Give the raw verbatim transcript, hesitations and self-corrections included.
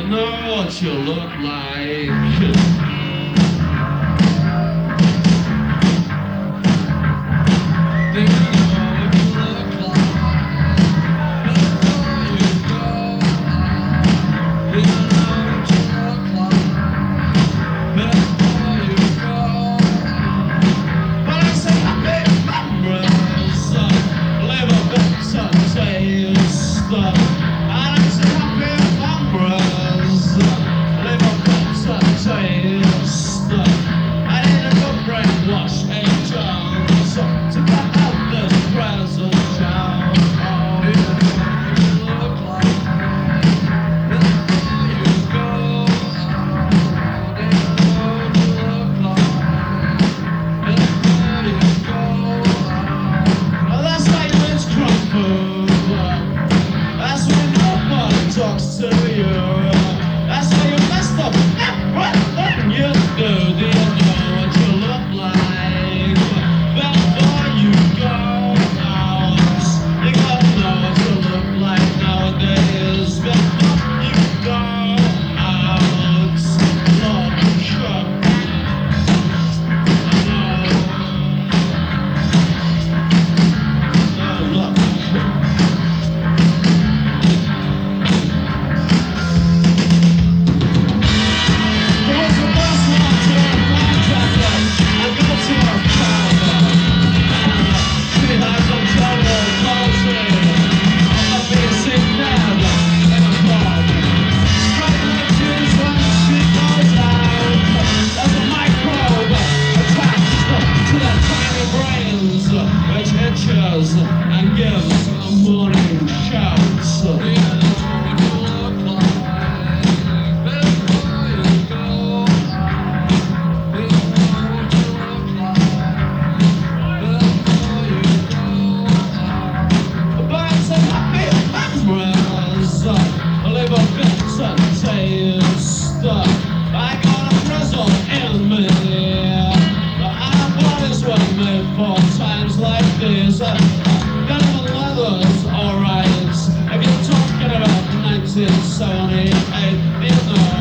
know what you look like. Do you know what you look like? Before you go out. Do you know what you look like? Before you go out. But I say happy memories, live a better taste. And I say happy memories, live a better taste. I need a good brainwash agent to get out this present show. Do you know what you look like? Before you go out. Do you know what you look like? Before you go out. Oh, that's why your lips crumble. That's why nobody talks to you. That's why you messed up everything you do. Do you know what you look like? Before you go out. You gotta know what you look like nowadays. Before you go out. Look, sure. No, no, look. Who was the first one to a contractor and go to a counter? She has some trouble closing on the basic nerve in a club. Straight lectures when she goes out. There's a microbe attached to their tiny brains, which itches and gives a morning shouts. Do you know what you look like? Before you go out. Do you know what you look like? Before you go out. But it's a happy memories, live a better taste. I got a frizzle in me, our bodies were made for times like these. Denim and leather's alright. If you're talking about nineteen seventy-eight, you know